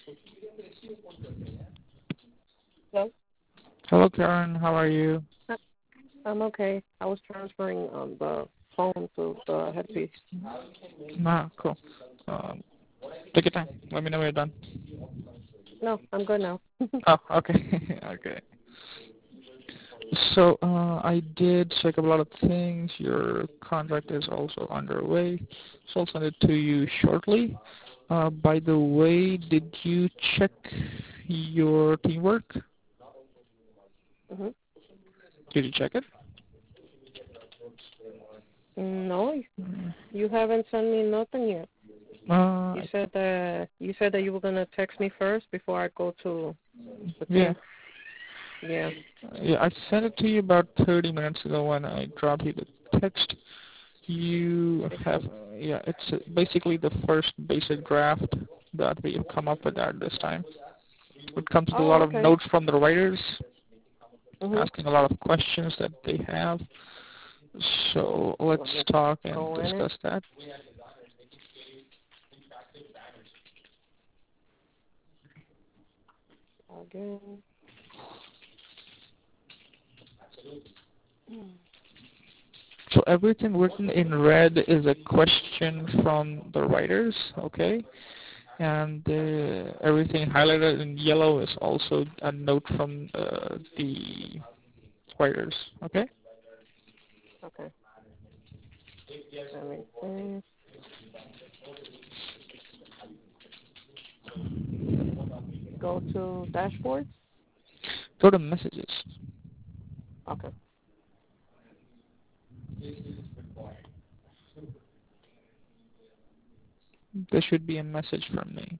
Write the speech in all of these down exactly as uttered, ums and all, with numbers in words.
Hello? Hello, Karen. How are you? Uh, I'm okay. I was transferring um, the phone to the headpiece. Ah, cool. Um, take your time. Let me know when you're done. No, I'm good now. Oh, okay. okay. So uh, I did check up a lot of things. Your contract is also underway, so I'll send it to you shortly. Uh, by the way, did you check your teamwork? hmm Did you check it? No, you haven't sent me nothing yet. Uh, You said that you said that you were gonna text me first before I go to the yeah. team. Yeah. Yeah, I sent it to you about thirty minutes ago when I dropped you the text. You It's have, just, uh, yeah, it's uh, basically the first basic draft that we have come up with at this time. It comes with a oh, lot of okay. notes from the writers, Mhm. asking a lot of questions that they have. So let's Let me talk and go in it discuss that. again. So everything written in red is a question from the writers, okay? And uh, everything highlighted in yellow is also a note from uh, the writers, okay? Okay. Let me see. Go to dashboards. Go to messages. Okay. There should be a message from me.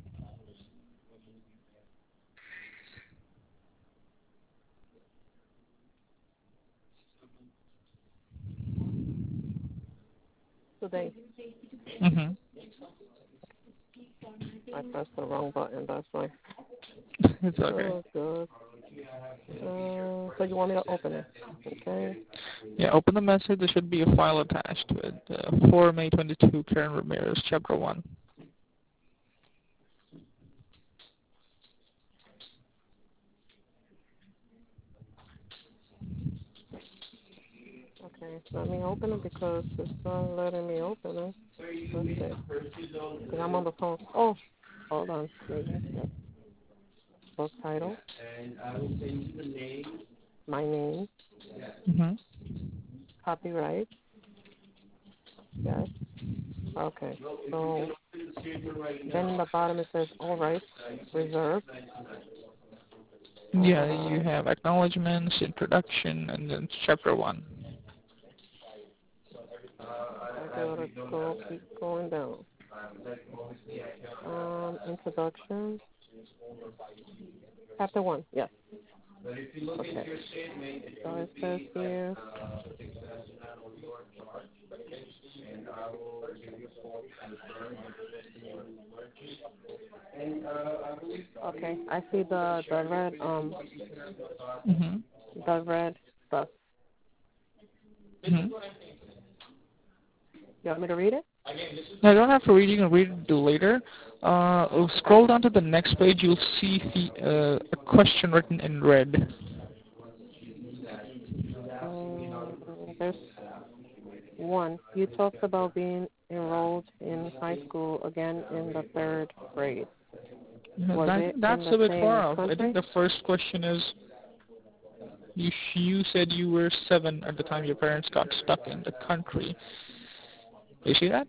Today. Mm-hmm. I pressed the wrong button. That's why. It's okay. Oh, good. Uh, so you want me to open it? Okay. Yeah, open the message. There should be a file attached to it. Uh, for May twenty-second, Karen Ramirez, Chapter one. Okay. Let me open it because it's not letting me open it. Let's see. Because I'm on the phone. Oh, hold on. Maybe. Yes. Book title. My name. Mm-hmm. Copyright. Yes. Okay. So then in the bottom it says all rights reserved. Yeah, you Uh, have acknowledgments, introduction, and then Chapter one. I gotta go keep going down. Um, introduction. Chapter one. Yes. Okay. So it says here. Okay. I see the the red um Mm-hmm. the red stuff. Mm-hmm. You want me to read it? Now, you don't have to read. You can read it later. Uh, Okay. scroll down to the next page. You'll see the, uh, a question written in red. Um, there's one. You talked about being enrolled in high school again in the third grade. Was I it think in that's the a bit far same off. I think country? the first question is you, you said you were seven at the time your parents got stuck in the country. You see that?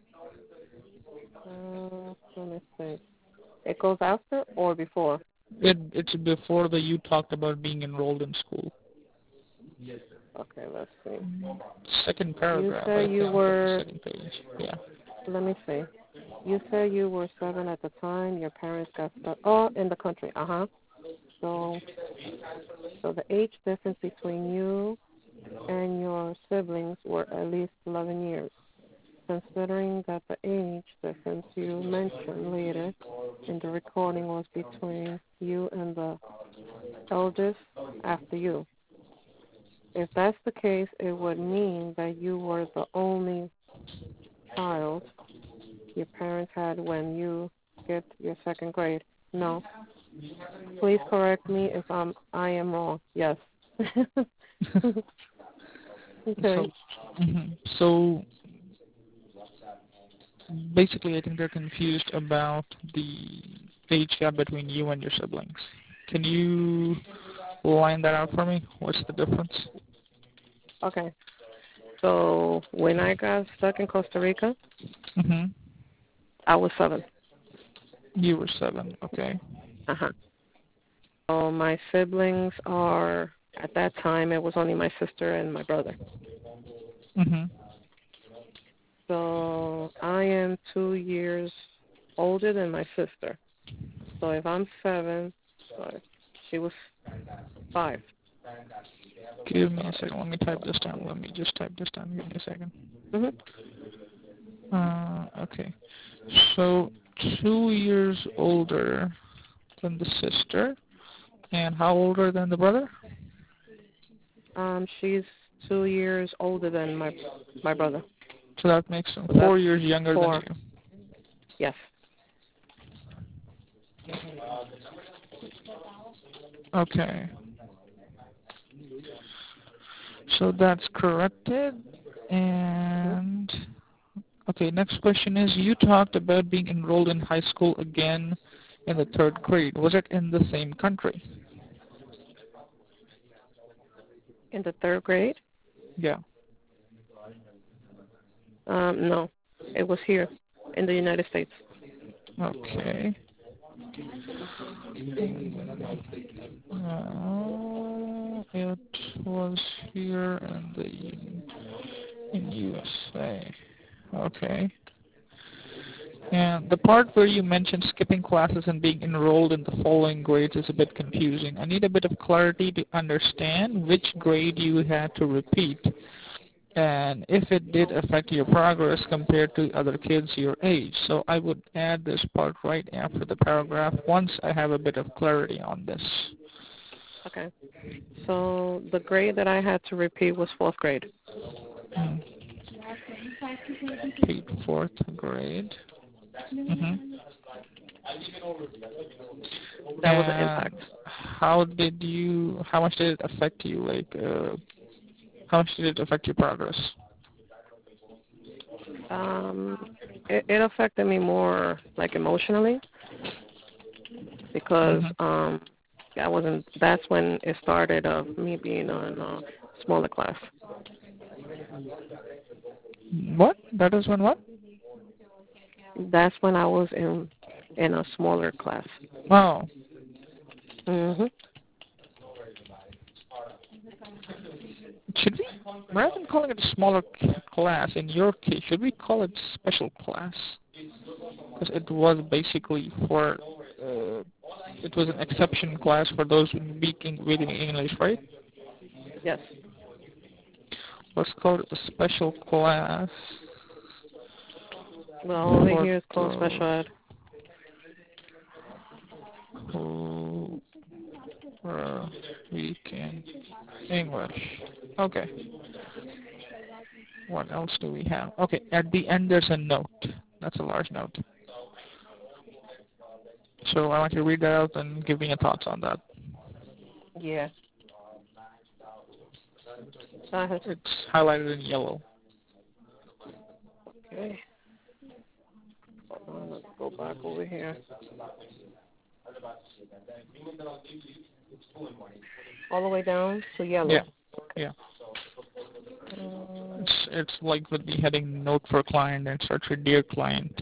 Uh, let me see. It goes after or before? It, it's before the you talked about being enrolled in school. Okay, let's see. Second You paragraph, I said you think, of the were, second page. Yeah. let me see. You said you were seven at the time your parents got stuck. Oh, in the country. Uh huh. So, so the age difference between you and your siblings were at least eleven years. Considering that the age difference you mentioned later in the recording was between you and the eldest after you. If that's the case, it would mean that you were the only child your parents had when you skipped your second grade. No. Please correct me if I'm I am wrong. Yes. Okay. So, mhm. so basically, I think they're confused about the age gap between you and your siblings. Can you line that out for me? What's the difference? Okay. So when I got stuck in Costa Rica, Mhm. I was seven. You were seven. Okay. Uh huh. So my siblings are at that time it was only my sister and my brother. Mhm. So I am two years older than my sister. So if I'm seven, so she was five. Give me a So second. Let me type this down. Let me just type this down. Give me a second. mhm. Uh, okay. So two years older than the sister, and how older than the brother? Um, she's two years older than my my brother. So that makes them So that's four years younger than four. you. Yes. Okay. So that's corrected. Mhm. And okay, next question is you talked about being enrolled in high school again in the third grade. Was it in the same country? In the third grade? Yeah. Um, no, it was here in the United States. Okay. Uh, it was here in the in U S A. Okay. And the part where you mentioned skipping classes and being enrolled in the following grades is a bit confusing. I need a bit of clarity to understand which grade you had to repeat and if it did affect your progress compared to other kids your age. So I would add this part right after the paragraph once I have a bit of clarity on this. Okay. So the grade that I had to repeat was fourth grade. Hmm. Repeat fourth grade. Mm-hmm. That was an And impact. how did you, how much did it affect you? Like, uh, how much did it affect your progress? Um, it, it affected me more like emotionally because Mm-hmm. um, I wasn't. That's when it started of me being on a smaller class. What? That is when what? That's when I was in in a smaller class. Oh. Mhm. Should we, rather than calling it a smaller c- class, in your case, should we call it special class? Because it was basically for, uh, it was an exception class for those who speaking reading English, right? Yes. Let's call it a special class Well, over for here it's called those special ed. who are speaking English. Okay. What else do we have? Okay, at the end there's a note. That's a large note. So I want you to read that out and give me your thoughts on that. Yeah. Uh, It's highlighted in yellow. okay. Hold on, let's go back over here. All the way down to Yeah, yellow. yeah. Uh It's it's like with the heading note for client and starts with dear client.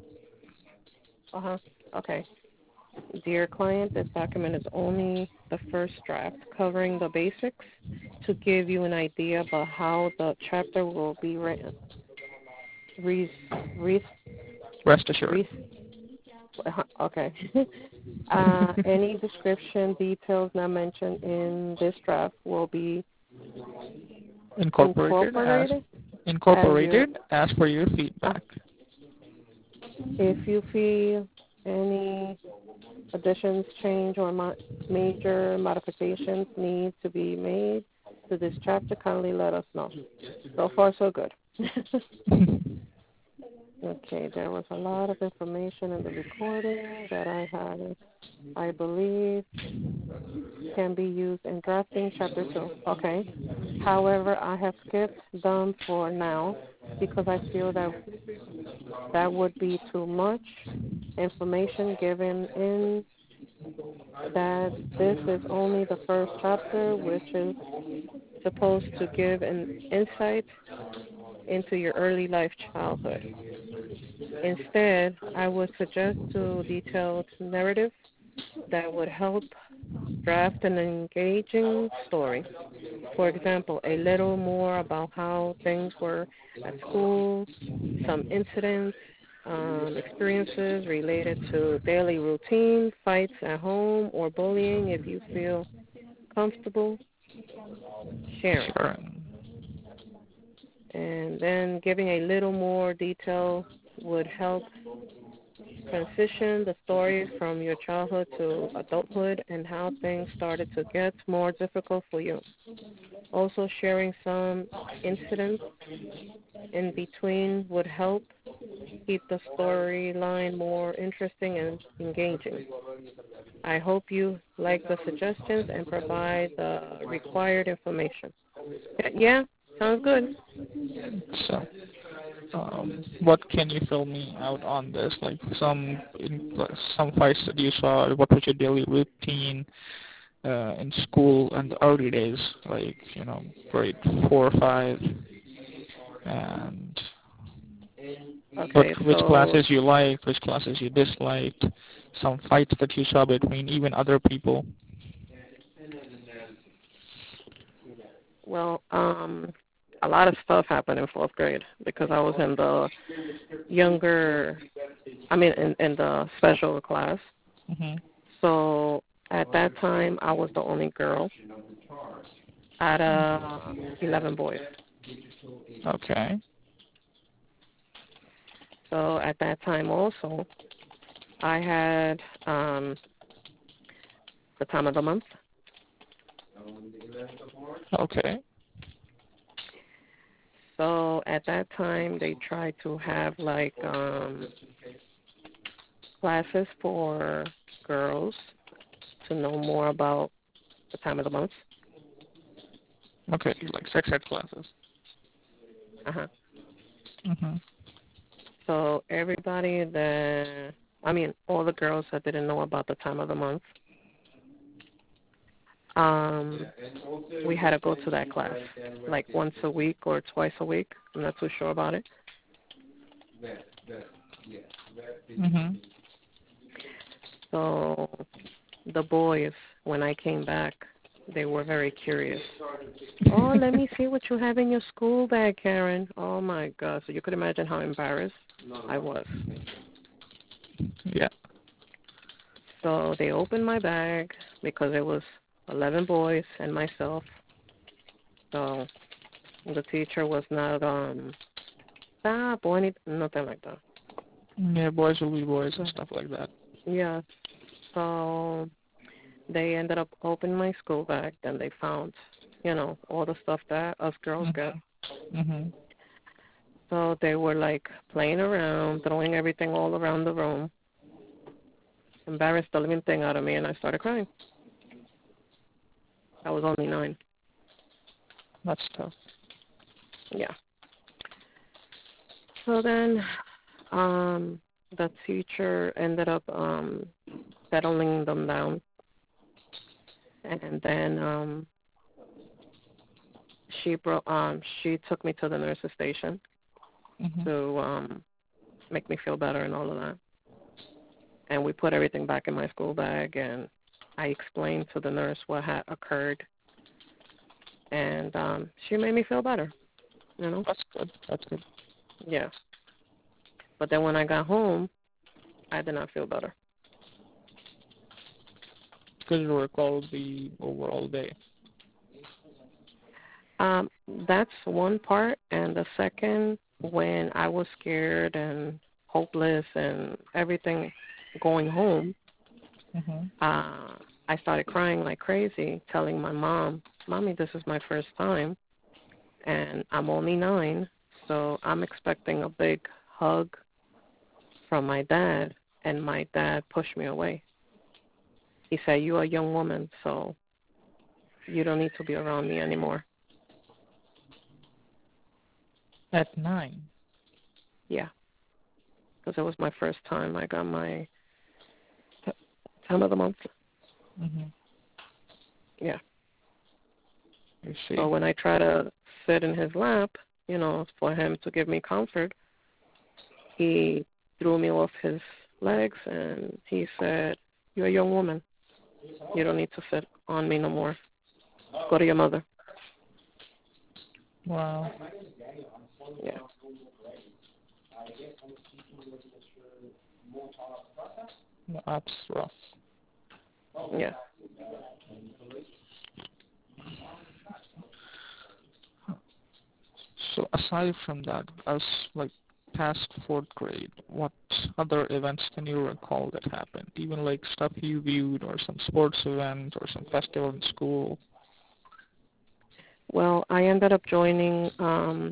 huh. Okay. Dear client, this document is only the first draft covering the basics to give you an idea about how the chapter will be written. Re, re, Rest assured. re, okay. uh, any description, details not mentioned in this draft will be Incorporated as incorporated as your, incorporated as per your uh, feedback. if you feel any additions, change, or mo- major modifications need to be made to this chapter, kindly let us know. So far, so good. Okay, there was a lot of information in the recording that I had, I believe, can be used in drafting chapter two. Okay. However, I have skipped them for now because I feel that that would be too much information given in that this is only the first chapter, which is supposed to give an insight into your early life childhood. Instead, I would suggest a detailed narrative that would help draft an engaging story. For example, a little more about how things were at school, some incidents, um, experiences related to daily routine, fights at home, or bullying if you feel comfortable sharing. Sure. And then giving a little more detail would help transition the story from your childhood to adulthood and how things started to get more difficult for you. Also, sharing some incidents in between would help keep the storyline more interesting and engaging. I hope you like the suggestions and provide the required information. Yeah, sounds good. So, um, what can you fill me out on this? Like some in, some fights that you saw. What was your daily routine uh, in school and the early days, like you know, grade four or five, and what Okay, which so, classes you liked, which classes you disliked, some fights that you saw between even other people. well, um, a lot of stuff happened in fourth grade because I was in the younger, I mean, in, in the special class. Mhm. So at that time, I was the only girl out of eleven boys. Okay. So at that time also, I had um, the time of the month. Okay. So at that time, they tried to have like um, classes for girls to know more about the time of the month. Okay. Like sex ed classes. Uh-huh. Mhm. So everybody that, I mean, all the girls that didn't know about the time of the month, um, we had to go to that class like once a week or twice a week. I'm not too sure about it. Mhm. So the boys, when I came back, they were very curious. Oh, let me see what you have in your school bag, Karen. Oh, my God. So you could imagine how embarrassed I was. Yeah. So they opened my bag because it was eleven boys and myself. So the teacher was not, um, stop or anything, nothing like that. Yeah, boys will be boys and stuff like that. Yeah. So they ended up opening my school bag. Then they found, you know, all the stuff that us girls get. Mhm. Mhm. So they were like playing around, throwing everything all around the room. Embarrassed the living thing out of me, and I started crying. I was only nine. That's tough. Yeah. So then, um, the teacher ended up um, settling them down, and then um, she brought um, she took me to the nurse's station Mhm. to um, make me feel better and all of that. And we put everything back in my school bag, and I explained to the nurse what had occurred, and um, she made me feel better. You know? That's good. That's good. Yeah. But then when I got home, I did not feel better. Because you recall the overall day. Um, that's one part, and the second, when I was scared and hopeless and everything going home, Mhm. uh, I started crying like crazy, telling my mom, Mommy, this is my first time, and I'm only nine, so I'm expecting a big hug from my dad, and my dad pushed me away. He said, "You're a young woman, so you don't need to be around me anymore." At nine? Yeah, because it was my first time. I got my t- time of the month. Mm-hmm. Yeah. I see. So when I try to sit in his lap, you know, for him to give me comfort, he threw me off his legs and he said, "You're a young woman. You don't need to sit on me no more. Go to your mother." Wow. Yeah. That's rough. Yeah. So aside from that, as like past fourth grade, what other events can you recall that happened? Even like stuff you viewed or some sports event or some festival in school? Well, I ended up joining um,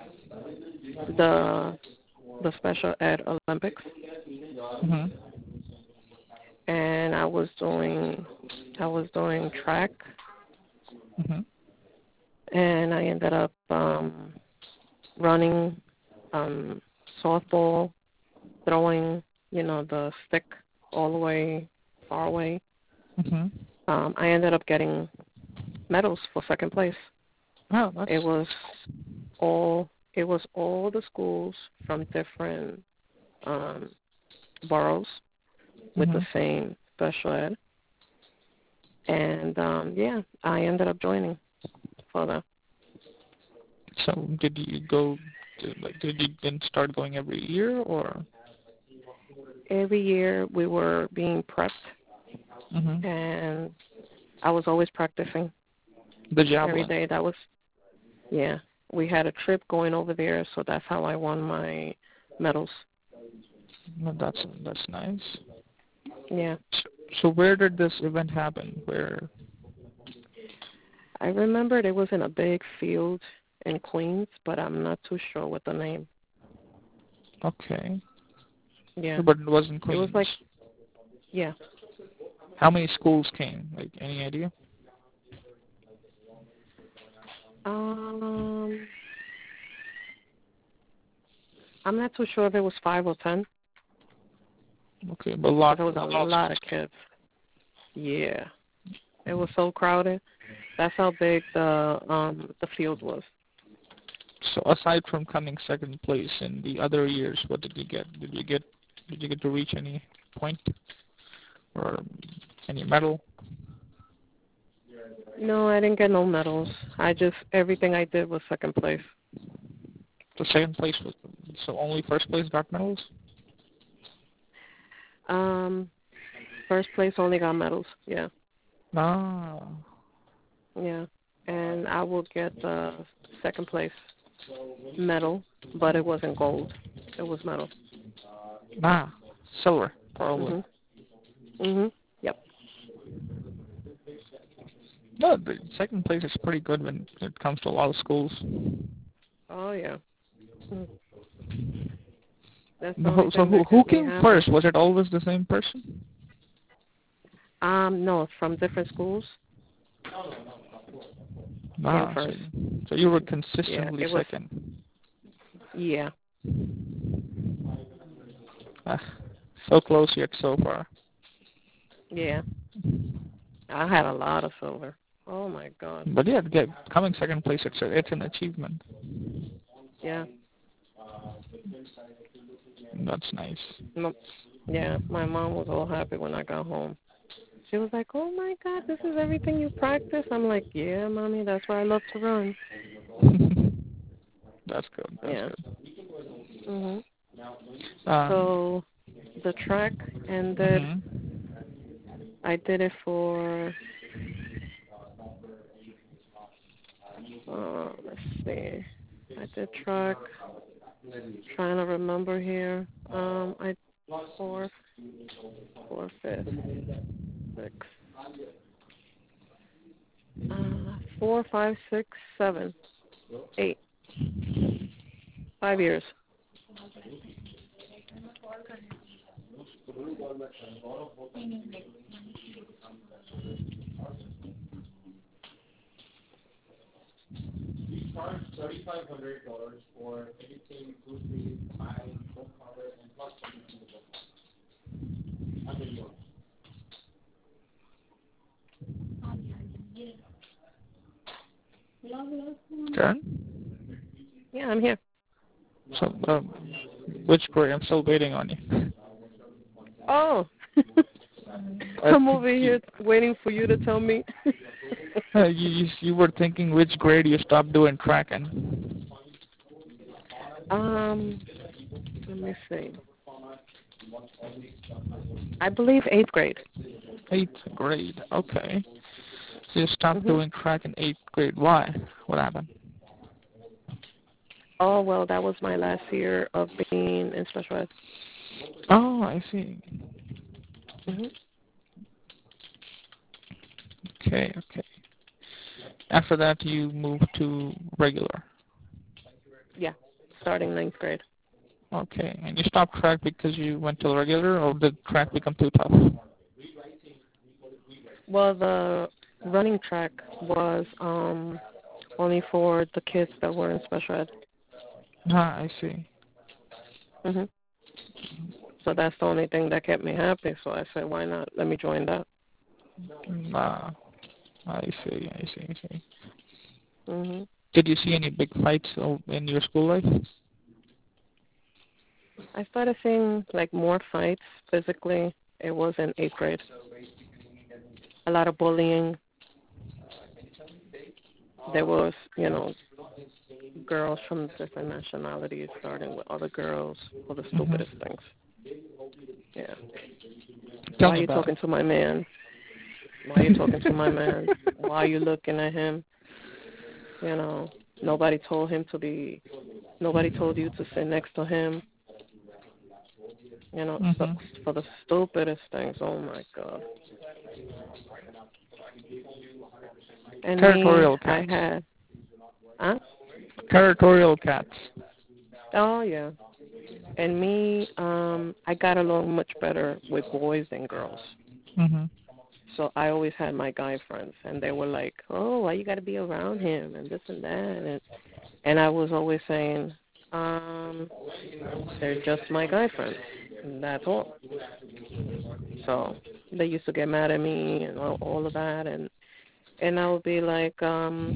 the the Special Ed Olympics, Mm-hmm. and I was doing I was doing track, Mm-hmm. and I ended up um, running, um, softball, throwing, you know, the stick all the way far away. Mm-hmm. Um, I ended up getting medals for second place. Oh, that's It was all it was all the schools from different um, boroughs with mm-hmm. the same special ed, and um, yeah, I ended up joining for that. So did you go? To, like, did you then start going every year or? Every year we were being prepped, Mm-hmm. and I was always practicing The every javelin. day. That was yeah. We had a trip going over there, so that's how I won my medals. No, that's that's nice. Yeah, So, so where did this event happen? Where? I remembered it was in a big field in Queens, but I'm not too sure what the name. Okay. Yeah, But it wasn't it was Queens. like yeah. How many schools came? Like, any idea? Um, I'm not too sure if it was five or ten, Okay, but a because lot, there was a a lot of lot of schools kids. Yeah, it was so crowded. That's how big the um the field was. came. So aside from coming second place in the other years, what did you get? Did you get, did you get to reach any point or any medal? No, I didn't get no medals. I just everything I did was second place. The second place was, so only first place got medals? Um, first place only got medals. Yeah, Ah, yeah, and I will get the second place medal, but it wasn't gold. It was metal. nah, silver, probably. Mhm. Mhm. Yep. No, the second place is pretty good when it comes to a lot of schools. Oh yeah. Mm. That's the only No, so thing who that who kept me came happy. first? Was it always the same person? Um, no, from different schools came Ah, so first. so you were Yeah, consistently it was. second. Yeah, Ah, so close yet so far. yeah. I had a lot of silver. Oh my God. But yeah, get, coming second place, it's a, it's an achievement. Yeah. That's nice. M- Yeah, my mom was all happy when I got home. She was like, "Oh my God, this is everything you practice." I'm like, "Yeah, mommy, that's why I love to run." That's good. That's Yeah. good. Mhm. Um. So the track ended. Mhm. I did it for. Uh, let's see. I did track. Trying to remember here. Um, I fourth, fourth, fifth, sixth, uh, four, five, six, seven, eight, five years. Karen? Yeah, I'm here. So, um, which grade? I'm still waiting on you. Oh, I I'm think over you, here waiting for you to tell me. uh, you, you you were thinking which grade you stopped doing tracking. um, let me see. I believe eighth grade. Eighth grade. Okay. So you stopped Mhm. doing track in eighth grade. Why? What happened? Oh well, that was my last year of being in special ed. Oh, I see. Mhm. Okay, okay. After that, you moved to regular. Yeah, starting ninth grade. Okay, and you stopped track because you went to regular, or did track become too tough? Well, the running track was um only for the kids that were in special ed. Ah, I see. Mhm. So that's the only thing that kept me happy. So I said, why not? Let me join that. Ah, I see, I see, I see. Mhm. Did you see any big fights o- in your school life? I started seeing like more fights physically. It was in eighth grade. A lot of bullying. There was, you know, girls from different nationalities starting with other girls for the Mm-hmm. stupidest things. Yeah. Tell Why are me you about it. talking to my man? Why are you talking to my man? Why are you looking at him? You know, nobody told him to be, nobody told you to sit next to him. You know, so Mm-hmm. for the stupidest things. Oh my God. And me, Territorial I cats. had, huh? Territorial cats. Oh yeah. And me, um, I got along much better with boys than girls. Mm-hmm. So I always had my guy friends, and they were like, "Oh, why you got to be around him and this and that," and and I was always saying, um, "They're just my guy friends, and that's all." So they used to get mad at me and all, all of that, and and I would be like, um,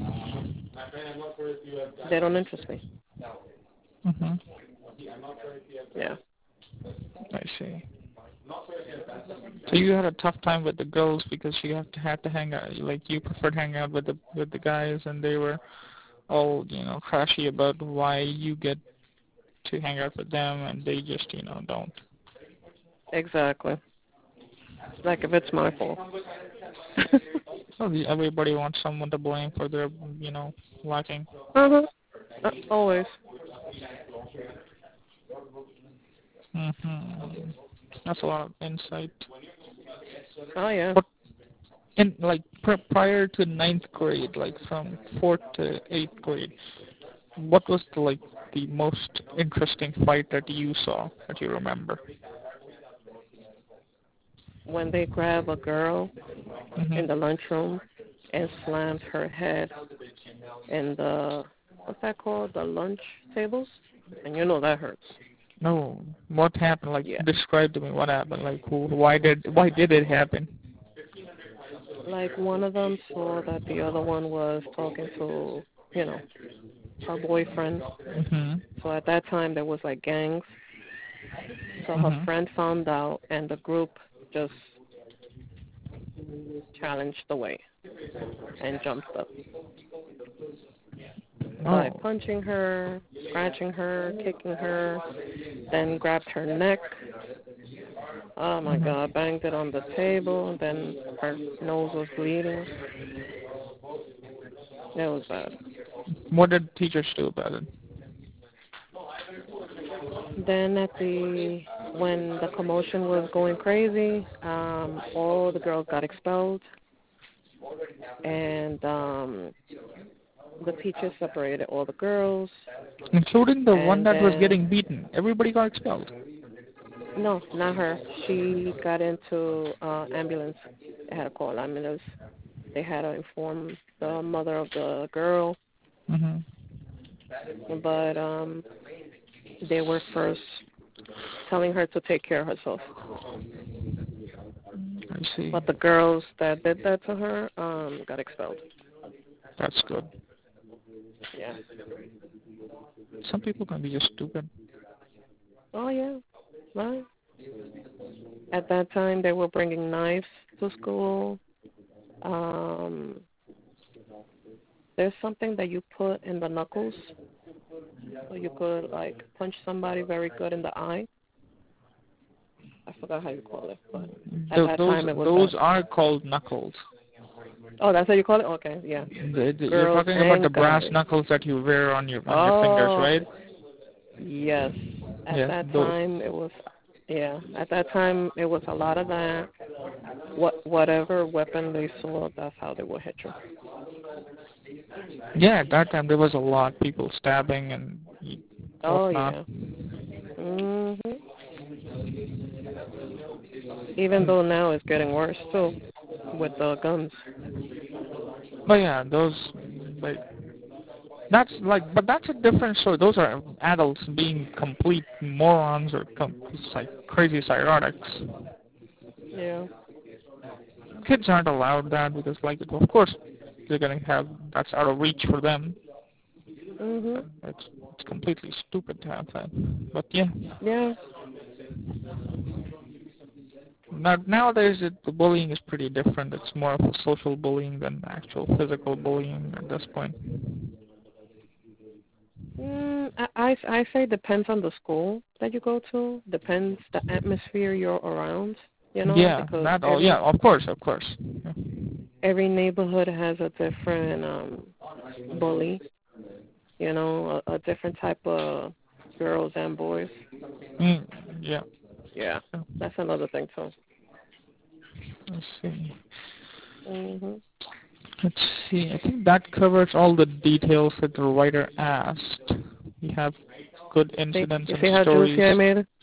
"They don't interest me." Mm-hmm. Yeah. I see. So you had a tough time with the girls because you have to had to hang out, like you preferred hanging out with the with the guys, and they were all, you know, trashy about why you get to hang out with them and they just, you know, don't. Exactly. Like if it's my fault. Well, the- everybody wants someone to blame for their, you know, lacking. Uh-huh. Uh, always. Mhm. That's a lot of insight. Oh yeah. What in like pr- prior to ninth grade, like from fourth to eighth grade, what was the, like the most interesting fight that you saw that you remember? When they grab a girl Mhm. in the lunchroom and slams her head in the, what's that called? The lunch tables? And you know that hurts. No, what happened? Like, Yeah. describe to me what happened. Like, who, why did, why did it happen? Like one of them saw that the other one was talking to, you know, her boyfriend. Mhm. So at that time there was like gangs. So her Mhm. friend found out and the group just challenged the way and jumped up by Oh. punching her, scratching her, kicking her, then grabbed her neck. Oh my Mhm. God, banged it on the table, and then her nose was bleeding. It was bad. What did teachers do about it? Then at the, when the commotion was going crazy, um, all the girls got expelled, and um, the teachers separated all the girls, Including the one and that was then, getting beaten. Everybody got expelled. No, not her. She got into uh ambulance. They had to call ambulance. They had to inform the mother of the girl, Mhm. but um they were first telling her to take care of herself. I see. But the girls that did that to her um got expelled. That's good. Yeah. Some people can be just stupid. Oh yeah. Right. At that time, they were bringing knives to school. Um, there's something that you put in the knuckles, so you could like punch somebody very good in the eye. I forgot how you call it, but at Th- that those time it was those that. are called knuckles. Oh, that's how you call it. Okay, yeah. The, the, you're Girls talking about the and brass guys. knuckles that you wear on your on your fingers, Oh, right? yes. At Yeah, that those. time it was. Yeah, at that time it was a lot of that. What whatever weapon they saw, that's how they would hit you. Yeah, at that time there was a lot people stabbing and Oh whatnot. yeah. Mhm. Even though now it's getting worse too with the guns. But yeah, those like that's like, but that's a different story. Those are adults being complete morons or com- like crazy psychotics. Yeah. Kids aren't allowed that because, like, of course, they're gonna have that's out of reach for them. Mhm. It's it's completely stupid to have that. But yeah, Yeah. now nowadays it, the bullying is pretty different. It's more of a social bullying than actual physical bullying at this point. Mm, I, I I say depends on the school that you go to. Depends the atmosphere you're around. You know, Yeah, because not all. Yeah, every of course, of course. Yeah. every neighborhood has a different um bully. You know, a, a different type of girls and boys. Mm, yeah. Yeah, that's another thing too. Let's see. Mhm. Let's see. I think that covers all the details that the writer asked. We have good See, incidents you and see how stories. juicy I made it?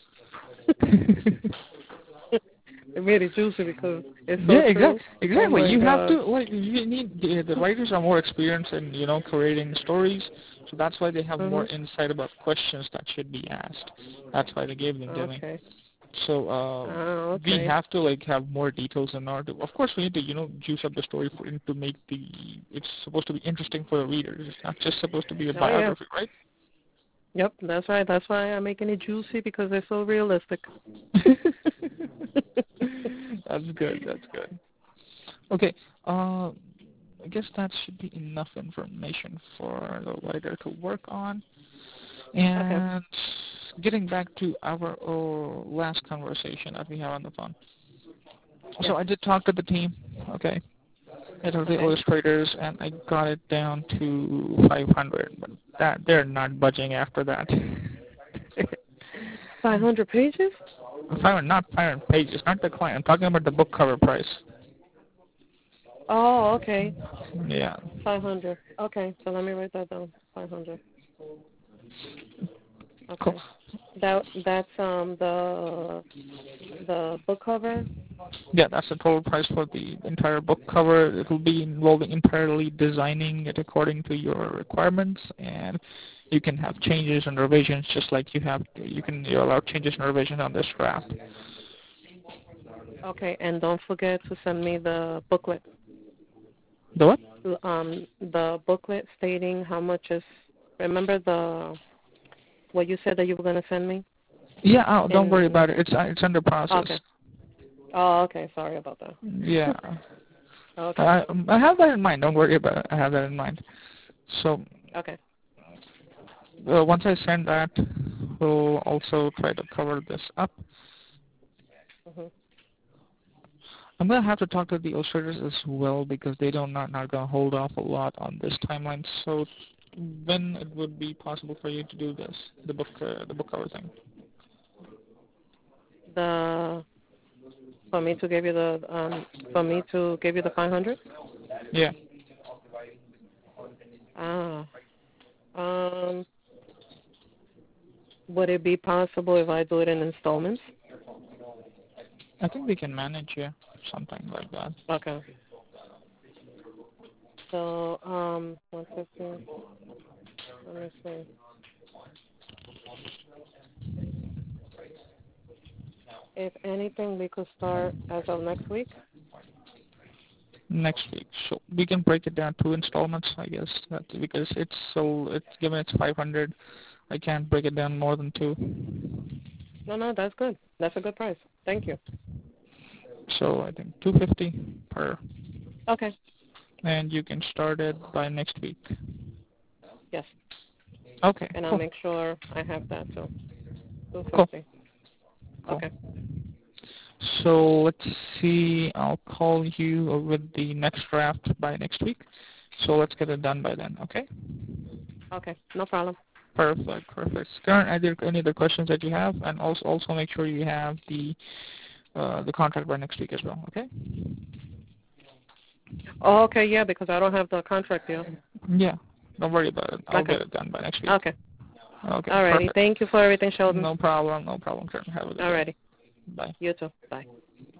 It made it juicy because it's Yeah, so exactly. true. Oh Exactly. my You have god. to like you need the, the writers are more experienced in you know creating stories, so that's why they have more Mhm. insight about questions that should be asked. That's why they gave them to me. Okay. So uh, Oh, we okay. have to like have more details in order. To, of course, we need to you know juice up the story for it to make the. It's supposed to be interesting for the readers. It's not just supposed to be a Oh yeah. biography, right? Yep, that's right. That's why I'm making it juicy because it's so realistic. That's good. That's good. Okay. Uh, I guess that should be enough information for the writer to work on. Okay. And getting back to our uh, last conversation that we have on the phone. Yes. So I did talk to the team. Okay. I talked to the Okay. illustrators, and I got it down to five hundred. But that they're not budging after that. five hundred pages? five hundred, not five hundred pages, not the client. I'm talking about the book cover price. Oh, okay. Yeah. five hundred. Okay, so let me write that down. five hundred. Cool. Okay. That that's um the the book cover. Yeah, that's the total price for the entire book cover. It will be involving entirely designing it according to your requirements, and you can have changes and revisions just like you have. You can you allow changes and revisions on this draft. Okay, and don't forget to send me the booklet. The what? Um, the booklet stating how much is. Remember the what you said that you were gonna send me? Yeah, oh, don't worry In about it. It's uh, it's under process. okay. Oh, okay. Sorry about that. Yeah, Okay. I I have that in mind. Don't worry about it. I have that in mind. So Okay. uh, once I send that, we'll also try to cover this up. Mhm. I'm gonna have to talk to the illustrators as well because they don't not not gonna hold off a lot on this timeline. So when it would be possible for you to do this, the book uh, the book cover thing? The for me to give you the um for me to give you the five hundred. Yeah. Ah. Um. Would it be possible if I do it in installments? I think we can manage, yeah, something like that. Okay. So, um, one fifty. Let me see. If anything, we could start as of next week. Next week. So we can break it down two installments, I guess, that, because it's so it's given it's five hundred. I can't break it down more than two. No, no, that's good. That's a good price. Thank you. So I think two fifty per, Okay. and you can start it by next week. Yes. Okay. And I'll Cool. make sure I have that too. Two Cool. fifty. Cool. Okay. So let's see. I'll call you with the next draft by next week. So let's get it done by then. Okay. Okay. No problem. Perfect. Perfect. Karen, are there any other questions that you have? And also also make sure you have the uh, the contract by next week as well. Okay. Oh, okay. Yeah, because I don't have the contract yet. Yeah. Don't worry about it. I'll Okay. get it done by next week. Okay. Okay. Alrighty. Perfect. Thank you for everything, Sheldon. No problem. No problem, Karen. Have a good day. Alrighty. Bye. You too. Bye.